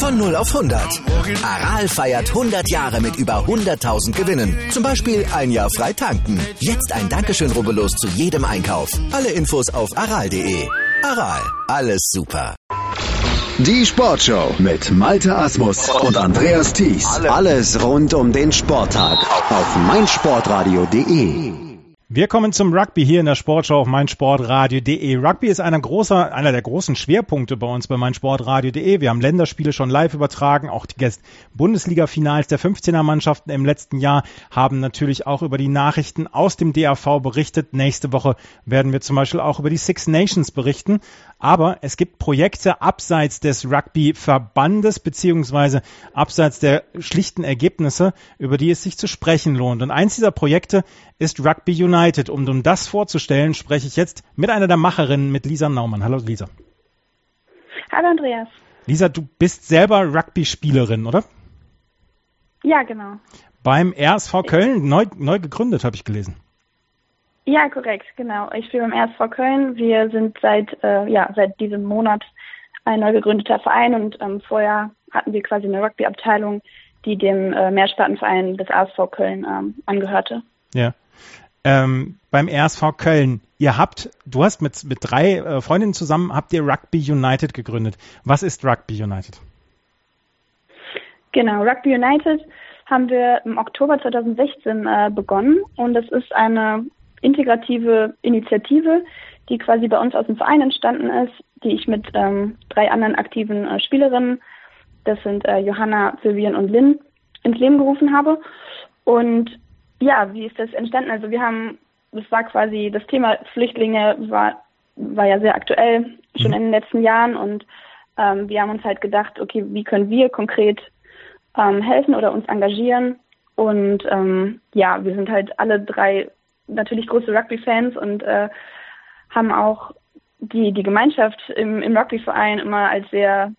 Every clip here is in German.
Von 0 auf 100. Aral feiert 100 Jahre mit über 100.000 Gewinnen. Zum Beispiel ein Jahr frei tanken. Jetzt ein Dankeschön, rubbellos zu jedem Einkauf. Alle Infos auf aral.de. Aral, alles super. Die Sportshow mit Malte Asmus und Andreas Thies. Alles rund um den Sporttag auf meinsportradio.de. Wir kommen zum Rugby hier in der Sportschau auf meinsportradio.de. Rugby ist einer der großen Schwerpunkte bei uns bei meinsportradio.de. Wir haben Länderspiele schon live übertragen, auch die Bundesliga-Finals der 15er-Mannschaften im letzten Jahr haben natürlich auch über die Nachrichten aus dem DAV berichtet. Nächste Woche werden wir zum Beispiel auch über die Six Nations berichten. Aber es gibt Projekte abseits des Rugby-Verbandes beziehungsweise abseits der schlichten Ergebnisse, über die es sich zu sprechen lohnt. Und eins dieser Projekte ist Rugby United. Um das vorzustellen, spreche ich jetzt mit einer der Macherinnen, mit Lisa Naumann. Hallo Lisa. Hallo Andreas. Lisa, du bist selber Rugby-Spielerin, oder? Ja, genau. Beim RSV Köln, neu gegründet, habe ich gelesen. Ja, korrekt, genau. Ich spiele beim RSV Köln. Wir sind seit diesem Monat ein neu gegründeter Verein und vorher hatten wir quasi eine Rugby-Abteilung, die dem Mehrspartenverein des RSV Köln angehörte. Ja. Beim RSV Köln, du hast mit 3 Freundinnen zusammen, habt ihr Rugby United gegründet. Was ist Rugby United? Genau, Rugby United haben wir im Oktober 2016 begonnen und das ist eine integrative Initiative, die quasi bei uns aus dem Verein entstanden ist, die ich mit 3 anderen aktiven Spielerinnen, das sind Johanna, Vivian und Lynn, ins Leben gerufen habe. Und ja, wie ist das entstanden? Also das war quasi, das Thema Flüchtlinge war ja sehr aktuell schon in den letzten Jahren und wir haben uns halt gedacht, okay, wie können wir konkret helfen oder uns engagieren? Und wir sind halt alle 3 natürlich große Rugby-Fans und haben auch die Gemeinschaft im Rugby-Verein immer als sehr,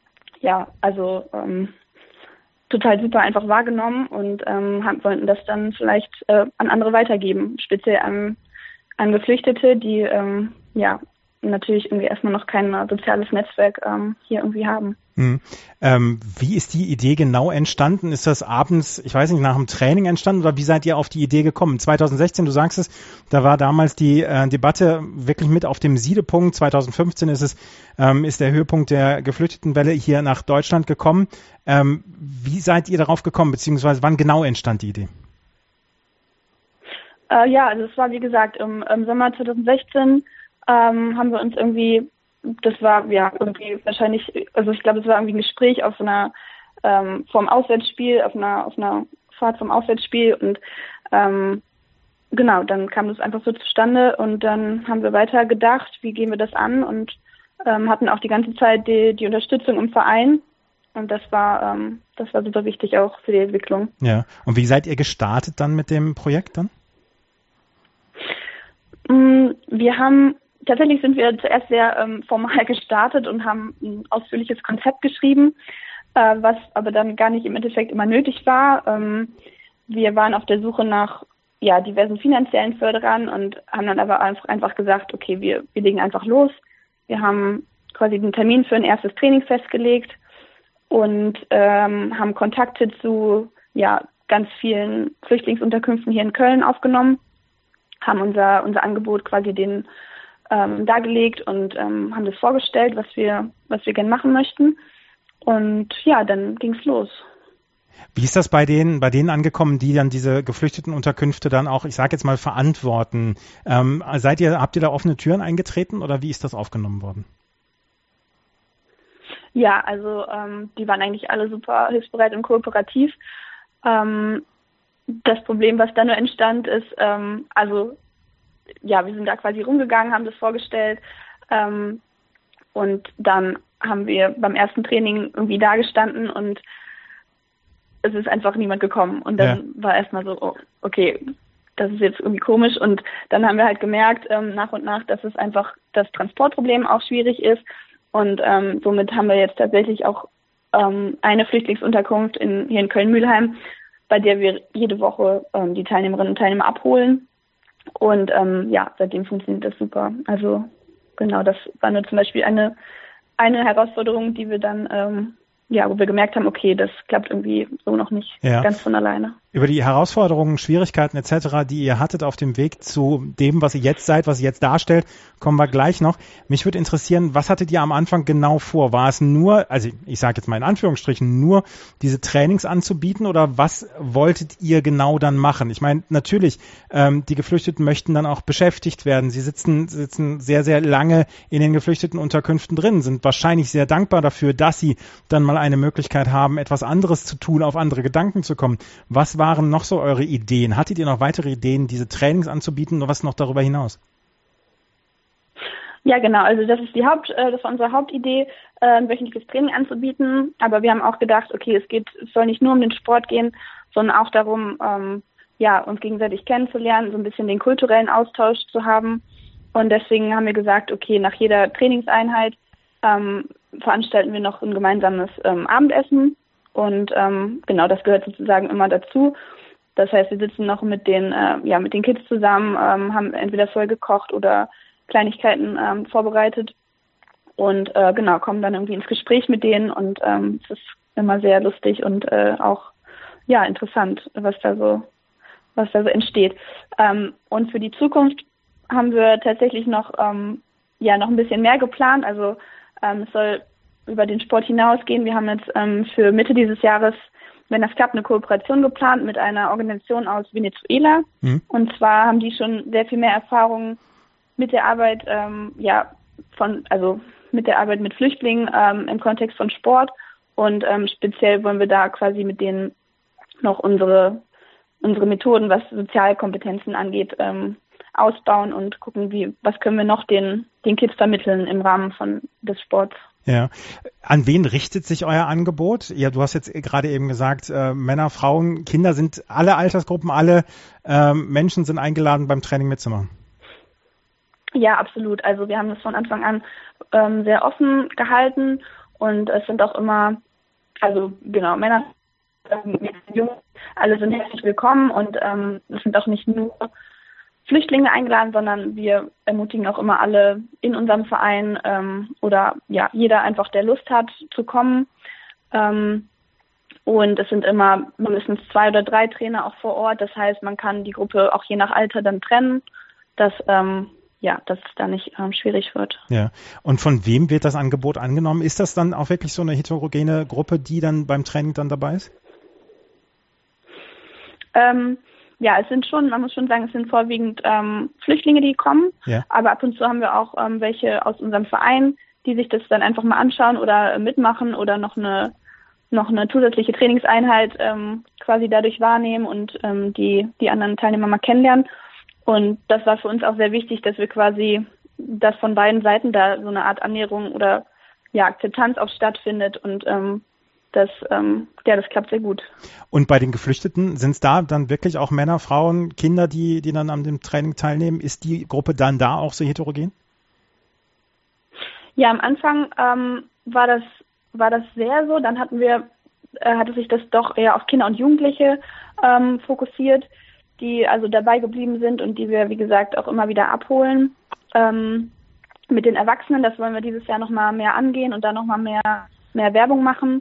total super einfach wahrgenommen und wollten das dann vielleicht an andere weitergeben, speziell an Geflüchtete, die natürlich irgendwie erstmal noch kein soziales Netzwerk hier irgendwie haben. Wie ist die Idee genau entstanden? Ist das abends, ich weiß nicht, nach dem Training entstanden oder wie seid ihr auf die Idee gekommen? 2016, du sagst es, da war damals die Debatte wirklich mit auf dem Siedepunkt. 2015 ist der Höhepunkt der Geflüchtetenwelle hier nach Deutschland gekommen. Wie seid ihr darauf gekommen, beziehungsweise wann genau entstand die Idee? Also es war wie gesagt im Sommer 2016 haben wir uns irgendwie, das war ja irgendwie wahrscheinlich, also ich glaube, es war irgendwie ein Gespräch auf einer vom Auswärtsspiel, auf einer Fahrt vom Auswärtsspiel und dann kam das einfach so zustande und dann haben wir weiter gedacht, wie gehen wir das an und hatten auch die ganze Zeit die Unterstützung im Verein und das war super wichtig auch für die Entwicklung. Ja, und wie seid ihr gestartet dann mit dem Projekt dann? Tatsächlich sind wir zuerst sehr formal gestartet und haben ein ausführliches Konzept geschrieben, was aber dann gar nicht im Endeffekt immer nötig war. Wir waren auf der Suche nach diversen finanziellen Förderern und haben dann aber einfach gesagt, okay, wir legen einfach los. Wir haben quasi den Termin für ein erstes Training festgelegt und haben Kontakte zu ganz vielen Flüchtlingsunterkünften hier in Köln aufgenommen, haben unser Angebot quasi denen dargelegt und haben das vorgestellt, was wir gerne machen möchten. Und dann ging's los. Wie ist das bei denen angekommen, die dann diese Geflüchtetenunterkünfte dann auch, ich sage jetzt mal, verantworten? Habt ihr da offene Türen eingetreten oder wie ist das aufgenommen worden? Ja, also die waren eigentlich alle super hilfsbereit und kooperativ. Das Problem, was dann nur entstand, ist, wir sind da quasi rumgegangen, haben das vorgestellt und dann haben wir beim ersten Training irgendwie da gestanden und es ist einfach niemand gekommen und dann war erstmal so, oh, okay, das ist jetzt irgendwie komisch und dann haben wir halt gemerkt nach und nach, dass es einfach das Transportproblem auch schwierig ist und somit haben wir jetzt tatsächlich auch eine Flüchtlingsunterkunft hier in Köln-Mühlheim, bei der wir jede Woche die Teilnehmerinnen und Teilnehmer abholen. Und seitdem funktioniert das super. Also genau, das war nur zum Beispiel eine Herausforderung, die wir dann wo wir gemerkt haben, okay, das klappt irgendwie so noch nicht ganz von alleine. Über die Herausforderungen, Schwierigkeiten etc., die ihr hattet auf dem Weg zu dem, was ihr jetzt seid, was ihr jetzt darstellt, kommen wir gleich noch. Mich würde interessieren, was hattet ihr am Anfang genau vor? War es nur, also ich sage jetzt mal in Anführungsstrichen, nur diese Trainings anzubieten oder was wolltet ihr genau dann machen? Ich meine, natürlich, die Geflüchteten möchten dann auch beschäftigt werden. Sie sitzen sehr, sehr lange in den Geflüchtetenunterkünften drin, sind wahrscheinlich sehr dankbar dafür, dass sie dann mal eine Möglichkeit haben, etwas anderes zu tun, auf andere Gedanken zu kommen. Was waren noch so eure Ideen? Hattet ihr noch weitere Ideen, diese Trainings anzubieten oder was noch darüber hinaus? Ja, genau. Also das war unsere Hauptidee, ein wöchentliches Training anzubieten. Aber wir haben auch gedacht, okay, es soll nicht nur um den Sport gehen, sondern auch darum, uns gegenseitig kennenzulernen, so ein bisschen den kulturellen Austausch zu haben. Und deswegen haben wir gesagt, okay, nach jeder Trainingseinheit veranstalten wir noch ein gemeinsames Abendessen. Und das gehört sozusagen immer dazu. Das heißt, wir sitzen noch mit den Kids zusammen, haben entweder vorher gekocht oder Kleinigkeiten vorbereitet und kommen dann irgendwie ins Gespräch mit denen. Und es ist immer sehr lustig und auch interessant, was da so entsteht. Und für die Zukunft haben wir tatsächlich noch ein bisschen mehr geplant. Also es soll über den Sport hinausgehen. Wir haben jetzt für Mitte dieses Jahres, wenn das klappt, eine Kooperation geplant mit einer Organisation aus Venezuela. Und zwar haben die schon sehr viel mehr Erfahrung mit der Arbeit, mit der Arbeit mit Flüchtlingen im Kontext von Sport. Und speziell wollen wir da quasi mit denen noch unsere Methoden, was Sozialkompetenzen angeht, ausbauen und gucken, was können wir noch den Kids vermitteln im Rahmen des Sports. Ja. An wen richtet sich euer Angebot? Ja, du hast jetzt gerade eben gesagt, Männer, Frauen, Kinder sind alle Altersgruppen, alle Menschen sind eingeladen, beim Training mitzumachen. Ja, absolut. Also wir haben das von Anfang an sehr offen gehalten und es sind auch immer, Männer, Jungs, alle sind herzlich willkommen und es sind auch nicht nur Flüchtlinge eingeladen, sondern wir ermutigen auch immer alle in unserem Verein jeder einfach, der Lust hat, zu kommen. Und es sind immer mindestens 2 oder 3 Trainer auch vor Ort. Das heißt, man kann die Gruppe auch je nach Alter dann trennen, dass es da nicht schwierig wird. Ja. Und von wem wird das Angebot angenommen? Ist das dann auch wirklich so eine heterogene Gruppe, die dann beim Training dann dabei ist? Man muss schon sagen, es sind vorwiegend Flüchtlinge, die kommen. Ja. Aber ab und zu haben wir auch welche aus unserem Verein, die sich das dann einfach mal anschauen oder mitmachen oder noch eine zusätzliche Trainingseinheit quasi dadurch wahrnehmen und die anderen Teilnehmer mal kennenlernen. Und das war für uns auch sehr wichtig, dass wir quasi, dass von beiden Seiten da so eine Art Annäherung oder Akzeptanz auch stattfindet und das klappt sehr gut. Und bei den Geflüchteten sind es da dann wirklich auch Männer, Frauen, Kinder, die dann an dem Training teilnehmen? Ist die Gruppe dann da auch so heterogen? Ja, am Anfang war das sehr so. Dann hatte sich das doch eher auf Kinder und Jugendliche fokussiert, die also dabei geblieben sind und die wir, wie gesagt, auch immer wieder abholen. Mit den Erwachsenen, das wollen wir dieses Jahr nochmal mehr angehen und da nochmal mehr Werbung machen.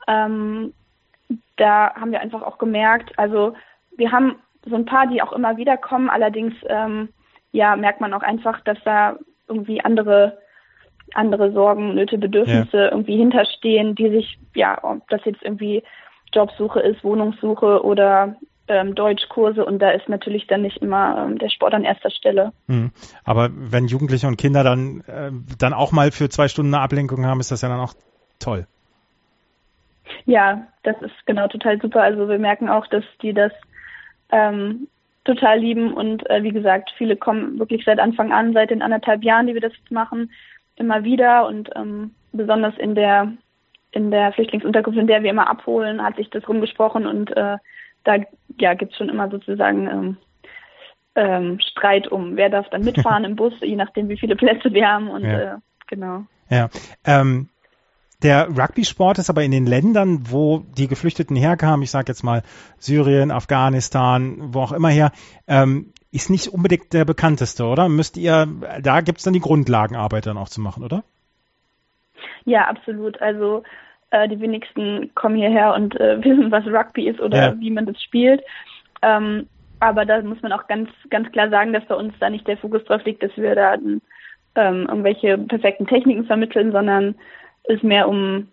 Da haben wir einfach auch gemerkt, also wir haben so ein paar, die auch immer wieder kommen, allerdings merkt man auch einfach, dass da irgendwie andere Sorgen, Nöte, Bedürfnisse irgendwie hinterstehen, die sich, ob das jetzt irgendwie Jobsuche ist, Wohnungssuche oder Deutschkurse, und da ist natürlich dann nicht immer der Sport an erster Stelle. Aber wenn Jugendliche und Kinder dann auch mal für 2 Stunden eine Ablenkung haben, ist das ja dann auch toll. Ja, das ist genau total super. Also wir merken auch, dass die das total lieben und wie gesagt, viele kommen wirklich seit Anfang an, seit den 1,5 Jahren, die wir das machen, immer wieder und besonders in der Flüchtlingsunterkunft, in der wir immer abholen, hat sich das rumgesprochen und da gibt's schon immer sozusagen Streit um, wer darf dann mitfahren im Bus, je nachdem wie viele Plätze wir haben und genau. Ja. Der Rugby-Sport ist aber in den Ländern, wo die Geflüchteten herkamen, ich sage jetzt mal Syrien, Afghanistan, wo auch immer her, ist nicht unbedingt der bekannteste, oder? Da gibt's dann die Grundlagenarbeit dann auch zu machen, oder? Ja, absolut. Also die wenigsten kommen hierher und wissen, was Rugby ist oder wie man das spielt. Aber da muss man auch ganz, ganz klar sagen, dass bei uns da nicht der Fokus drauf liegt, dass wir da irgendwelche perfekten Techniken vermitteln, sondern es mehr um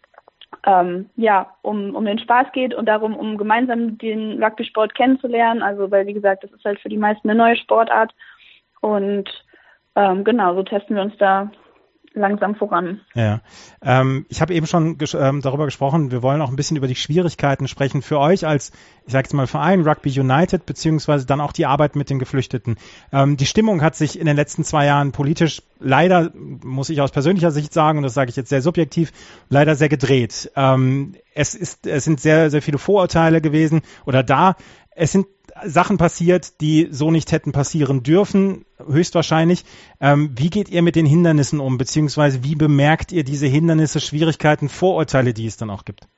den Spaß geht und darum, um gemeinsam den Rugby-Sport kennenzulernen. Also, weil, wie gesagt, das ist halt für die meisten eine neue Sportart. Und so testen wir uns da langsam voran. Ja, ich habe eben schon darüber gesprochen, wir wollen auch ein bisschen über die Schwierigkeiten sprechen für euch als, ich sage jetzt mal, Verein Rugby United, beziehungsweise dann auch die Arbeit mit den Geflüchteten. Die Stimmung hat sich in den letzten 2 Jahren politisch leider, muss ich aus persönlicher Sicht sagen, und das sage ich jetzt sehr subjektiv, leider sehr gedreht. Es sind sehr, sehr viele Vorurteile gewesen oder da. Es sind Sachen passiert, die so nicht hätten passieren dürfen, höchstwahrscheinlich. Wie geht ihr mit den Hindernissen um, beziehungsweise wie bemerkt ihr diese Hindernisse, Schwierigkeiten, Vorurteile, die es dann auch gibt?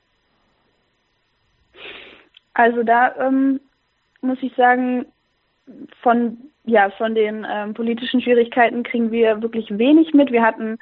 Also da muss ich sagen, von den politischen Schwierigkeiten kriegen wir wirklich wenig mit. Wir hatten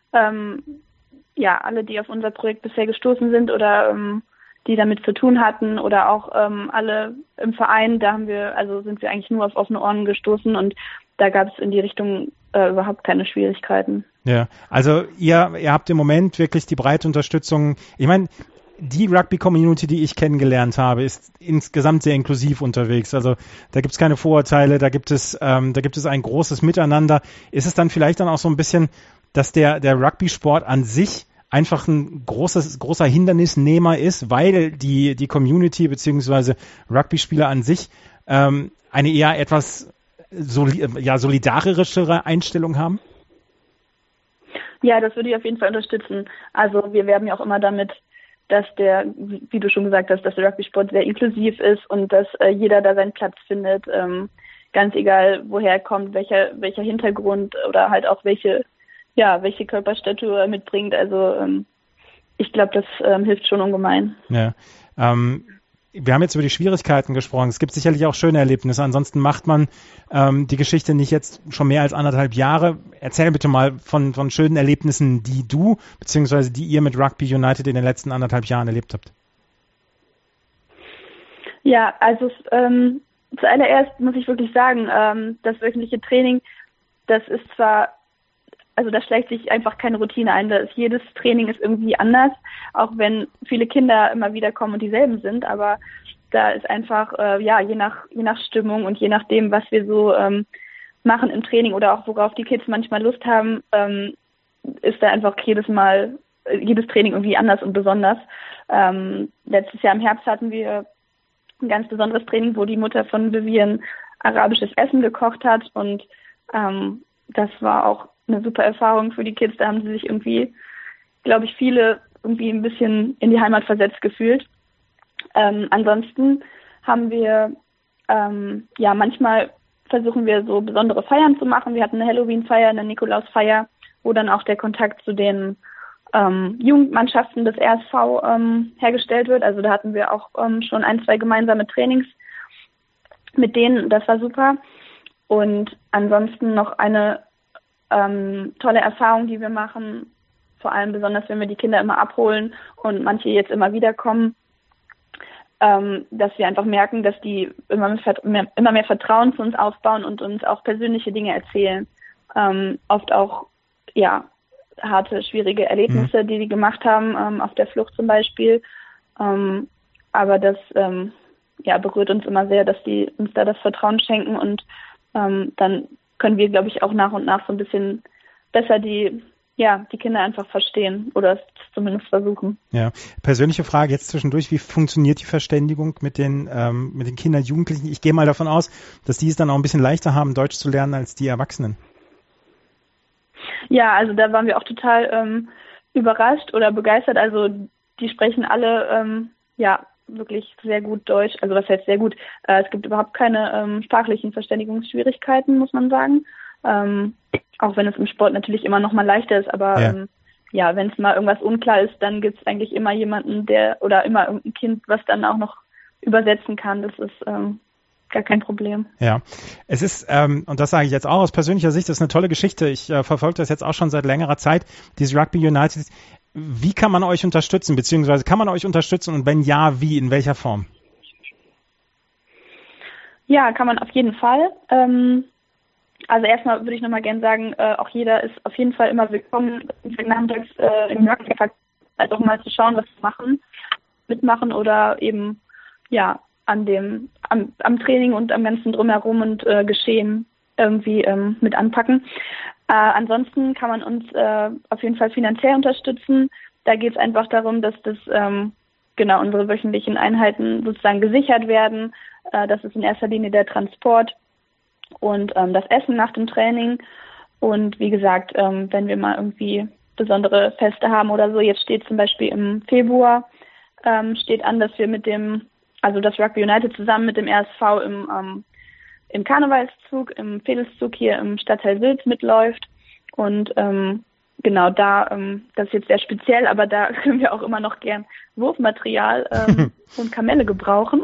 alle, die auf unser Projekt bisher gestoßen sind oder die damit zu tun hatten oder auch alle im Verein, sind wir eigentlich nur auf offene Ohren gestoßen und da gab es in die Richtung überhaupt keine Schwierigkeiten. Ja, also ihr habt im Moment wirklich die breite Unterstützung. Ich meine, die Rugby-Community, die ich kennengelernt habe, ist insgesamt sehr inklusiv unterwegs. Also da gibt es keine Vorurteile, da gibt es ein großes Miteinander. Ist es dann vielleicht dann auch so ein bisschen, dass der Rugby-Sport an sich einfach ein großer Hindernisnehmer ist, weil die Community bzw. Rugby-Spieler an sich eine eher etwas solidarischere Einstellung haben? Ja, das würde ich auf jeden Fall unterstützen. Also wir werben ja auch immer damit, dass wie du schon gesagt hast, dass der Rugby-Sport sehr inklusiv ist und dass jeder da seinen Platz findet, ganz egal woher er kommt, welcher Hintergrund oder halt auch welche Körperstatur er mitbringt. Also ich glaube, das hilft schon ungemein. Ja. Wir haben jetzt über die Schwierigkeiten gesprochen. Es gibt sicherlich auch schöne Erlebnisse. Ansonsten macht man die Geschichte nicht jetzt schon mehr als 1,5 Jahre. Erzähl bitte mal von schönen Erlebnissen, die du bzw. die ihr mit Rugby United in den letzten 1,5 Jahren erlebt habt. Ja, also zuallererst muss ich wirklich sagen, das wöchentliche Training, das ist zwar, also da schlägt sich einfach keine Routine ein. Jedes Training ist irgendwie anders, auch wenn viele Kinder immer wieder kommen und dieselben sind. Aber da ist einfach, je nach Stimmung und je nachdem, was wir so machen im Training oder auch worauf die Kids manchmal Lust haben, ist da einfach jedes Training irgendwie anders und besonders. Letztes Jahr im Herbst hatten wir ein ganz besonderes Training, wo die Mutter von Vivian arabisches Essen gekocht hat und das war auch eine super Erfahrung für die Kids. Da haben sie sich irgendwie, glaube ich, viele irgendwie ein bisschen in die Heimat versetzt gefühlt. Ansonsten haben wir, manchmal versuchen wir so besondere Feiern zu machen. Wir hatten eine Halloween-Feier, eine Nikolaus-Feier, wo dann auch der Kontakt zu den Jugendmannschaften des RSV hergestellt wird. Also da hatten wir auch schon 1-2 gemeinsame Trainings mit denen. Das war super. Und ansonsten noch eine tolle Erfahrung, die wir machen, vor allem besonders, wenn wir die Kinder immer abholen und manche jetzt immer wieder kommen, dass wir einfach merken, dass die immer mehr Vertrauen zu uns aufbauen und uns auch persönliche Dinge erzählen. Oft auch, harte, schwierige Erlebnisse, die gemacht haben, auf der Flucht zum Beispiel. Aber das berührt uns immer sehr, dass die uns da das Vertrauen schenken und dann können wir, glaube ich, auch nach und nach so ein bisschen besser die Kinder einfach verstehen oder es zumindest versuchen. Ja, persönliche Frage jetzt zwischendurch, wie funktioniert die Verständigung mit den Kindern, Jugendlichen? Ich gehe mal davon aus, dass die es dann auch ein bisschen leichter haben, Deutsch zu lernen als die Erwachsenen. Ja, also da waren wir auch total überrascht oder begeistert. Also die sprechen alle wirklich sehr gut Deutsch. Also was heißt sehr gut? Es gibt überhaupt keine sprachlichen Verständigungsschwierigkeiten, muss man sagen. Auch wenn es im Sport natürlich immer noch mal leichter ist, aber wenn es mal irgendwas unklar ist, dann gibt es eigentlich immer jemanden, oder immer irgendein Kind, was dann auch noch übersetzen kann. Das ist gar kein Problem. Ja, es ist, und das sage ich jetzt auch aus persönlicher Sicht, das ist eine tolle Geschichte. Ich verfolge das jetzt auch schon seit längerer Zeit, dieses Rugby United. Wie kann man euch unterstützen, beziehungsweise kann man euch unterstützen und wenn ja, wie, in welcher Form? Ja, kann man auf jeden Fall. Also erstmal würde ich nochmal gerne sagen, auch jeder ist auf jeden Fall immer willkommen, nachmittags im Rugby also auch mal zu schauen, was wir mitmachen oder eben ja am Training und am ganzen Drumherum und Geschehen irgendwie mit anpacken. Ansonsten kann man uns auf jeden Fall finanziell unterstützen. Da geht es einfach darum, dass das unsere wöchentlichen Einheiten sozusagen gesichert werden. Das ist in erster Linie der Transport und das Essen nach dem Training. Und wie gesagt, wenn wir mal irgendwie besondere Feste haben oder so, jetzt steht zum Beispiel im Februar, steht an, dass wir das Rugby United zusammen mit dem RSV im Karnevalszug, im Fädelszug hier im Stadtteil Sülz mitläuft. Und das ist jetzt sehr speziell, aber da können wir auch immer noch gern Wurfmaterial und Kamelle gebrauchen.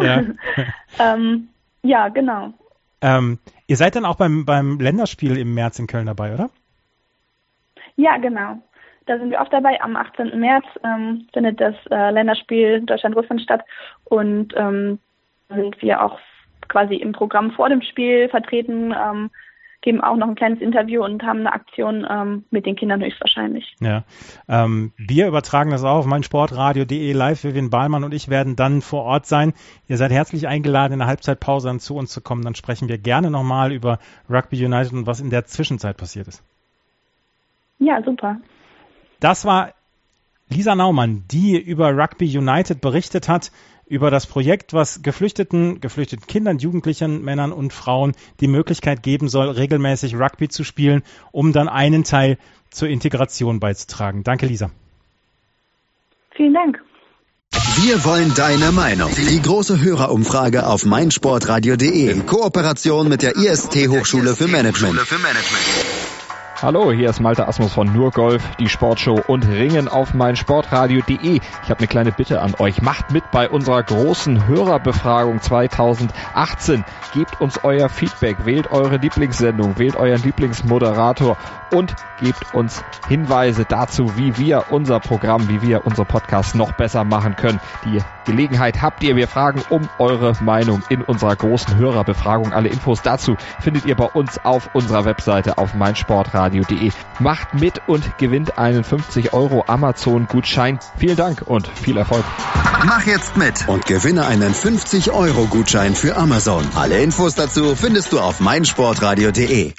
Ja, genau. Ihr seid dann auch beim Länderspiel im März in Köln dabei, oder? Ja, genau. Da sind wir auch dabei. Am 18. März findet das Länderspiel Deutschland-Russland statt und sind wir auch quasi im Programm vor dem Spiel vertreten, geben auch noch ein kleines Interview und haben eine Aktion mit den Kindern höchstwahrscheinlich. Ja, wir übertragen das auch auf meinsportradio.de live. Vivian Bahlmann und ich werden dann vor Ort sein. Ihr seid herzlich eingeladen, in der Halbzeitpause dann zu uns zu kommen. Dann sprechen wir gerne nochmal über Rugby United und was in der Zwischenzeit passiert ist. Ja, super. Das war Lisa Naumann, die über Rugby United berichtet hat, über das Projekt, was geflüchteten Kindern, Jugendlichen, Männern und Frauen die Möglichkeit geben soll, regelmäßig Rugby zu spielen, um dann einen Teil zur Integration beizutragen. Danke, Lisa. Vielen Dank. Wir wollen deine Meinung. Die große Hörerumfrage auf meinsportradio.de in Kooperation mit der IST Hochschule für Management. Hallo, hier ist Malte Asmus von Nur Golf, die Sportshow und Ringen auf meinsportradio.de. Ich habe eine kleine Bitte an euch. Macht mit bei unserer großen Hörerbefragung 2018. Gebt uns euer Feedback, wählt eure Lieblingssendung, wählt euren Lieblingsmoderator und gebt uns Hinweise dazu, wie wir unser Programm, wie wir unsere Podcasts noch besser machen können. Die Gelegenheit habt ihr. Wir fragen um eure Meinung in unserer großen Hörerbefragung. Alle Infos dazu findet ihr bei uns auf unserer Webseite auf meinsportradio.de. Macht mit und gewinnt einen 50€ Amazon-Gutschein. Vielen Dank und viel Erfolg. Mach jetzt mit und gewinne einen 50€ Gutschein für Amazon. Alle Infos dazu findest du auf meinsportradio.de.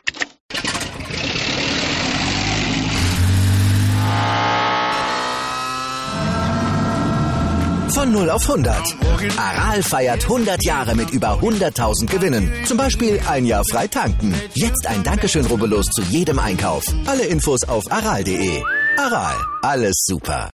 Von 0 auf 100. Aral feiert 100 Jahre mit über 100.000 Gewinnen. Zum Beispiel ein Jahr frei tanken. Jetzt ein Dankeschön, rubbellos zu jedem Einkauf. Alle Infos auf aral.de. Aral, alles super.